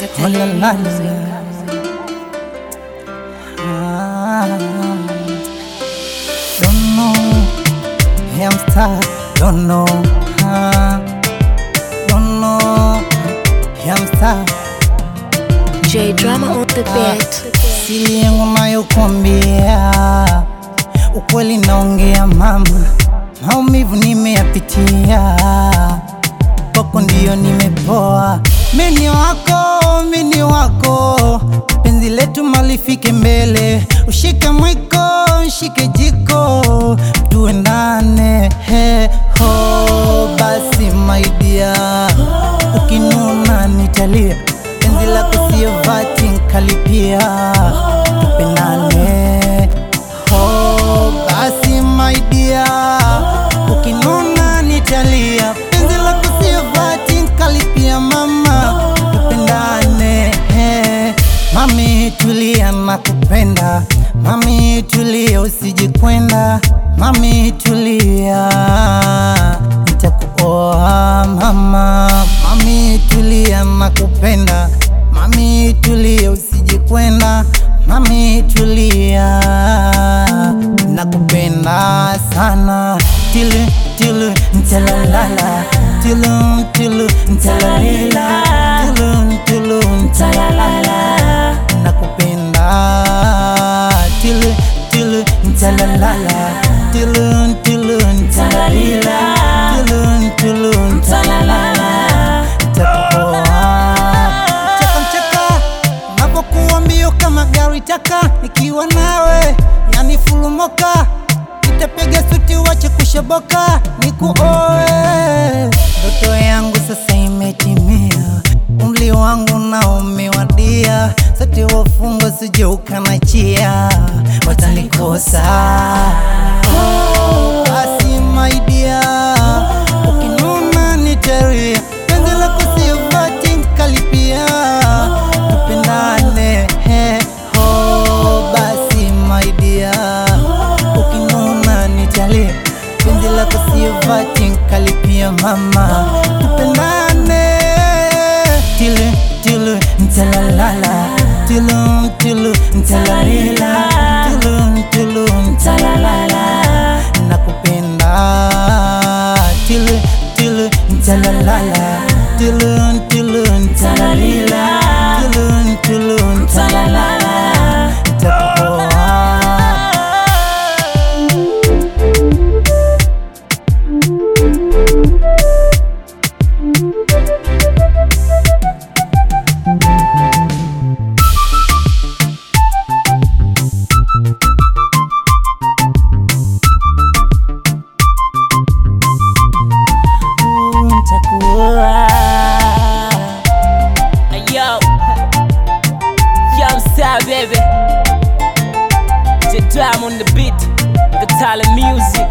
Oh la la la. Don't know, I'm stuck. Don't know, don't know, I'm stuck. J Drama on the beat. Siri yangu nayokuambia, ukweli naongea mama, maumivu nimeyapitia, kwako ndio nimepoa. Mimi wako, penzi letu malifike mbele, ushike mwiko, ushike jiko, tuendane ho, basi my dear, ukinuna nitalia, penzi lako sio vati nkalipia, tupendane ho, basi my dear, ukinuna nitalia, penzi lako sio vati nkalipia mama, tupendane. Mami tulia nakupenda, mami tulia usijikwenda, mami tulia nitakuoa mama, mami tulia nakupenda, mami tulia usijikwenda, mami tulia nakupenda sana. Tilu tilu ntalalala, tilu tilu ntalalila, tilu tilu ntalalala, nakupenda. Tilu tilu ntalalala, tilu tilu ntalalila, tilu tilu ntalalala, nitakuoa. Cheka napokuwa mbio kama gari taka, nikiwa nawe yani fulumoka, nitapiga suti wache kushoboka, nikuoe. Ndoto yangu sasa imetimia, umri wangu na umewadia, sote wafungwa sije ukanachia, watanikosa. Oh, basi my dear, ukinuna nitalia, penzi lako sio vati nkalipia, tupendane ho, basi my dear, ukinuna nitalia, penzi lako sio vati nkalipia mama, tupendane. Tilu tilu ntalalala, tilu tilu ntalalila, tilu tilu ntalalala, nakupenda. Tilu tilu ntalalala, tilu tilu ntalalila, tilu tilu ntalalala, nitakuoa. Yo, Young Star baby, J Drama on the beat, the talent music.